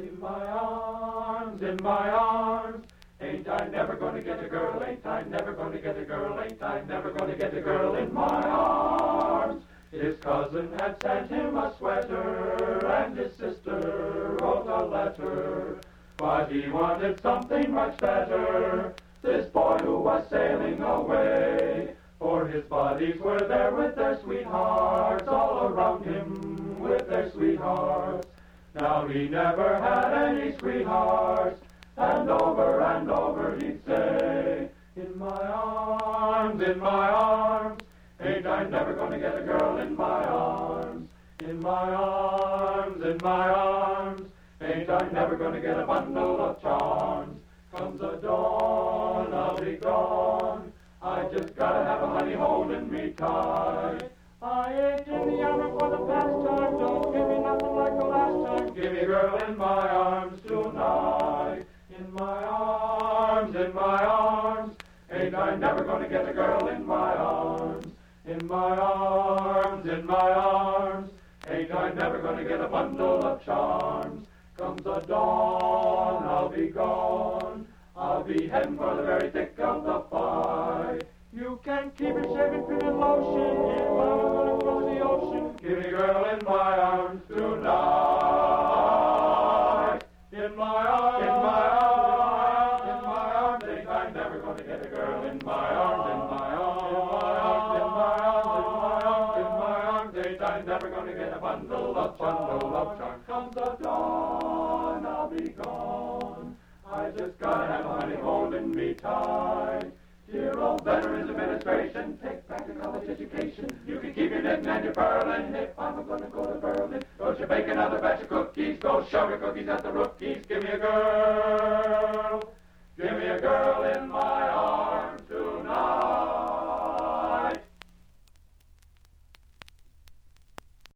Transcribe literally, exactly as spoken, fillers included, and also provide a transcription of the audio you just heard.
In my arms, in my arms, ain't I never gonna get a girl, ain't I never gonna get a girl, ain't I never gonna get a girl in my arms. His cousin had sent him a sweater, and his sister wrote a letter, but he wanted something much better, this boy who was sailing away, for his buddies were there with their sweethearts, all around him with their sweethearts. Now he never had any sweethearts, and over and over he'd say, in my arms, in my arms, ain't I never gonna get a girl in my arms. In my arms, in my arms, ain't I never gonna get a bundle of charms. Comes the dawn, I'll be gone, I just gotta have a honey holding me tight. I ain't in the armor for the pastime, don't give me nothing like the last time. Give me a girl in my arms tonight. In my arms, in my arms, ain't I never gonna get a girl in my arms. In my arms, in my arms, ain't I never gonna get a bundle of charms. Comes the dawn, I'll be gone, I'll be heading for the very thick of the fight. You can keep it shaving cream and lotion if I was gonna cross the ocean. Give me a girl in my arms tonight. In my arms, in my arms, in my arms, ain't I never gonna get a girl in my arms, in my arms, in my arms, in my arms, in my arms, in my arms, ain't I never gonna get a bundle of bundle of charms. Comes the dawn, I'll be gone, I just gotta have a honey holding me tight. Dear old Veterans Administration, take back your college education. You can keep your knitting and your purling. If I'm gonna go to Berlin, don't you bake another batch of cookies. Go shove your cookies at the rookies. Give me a girl.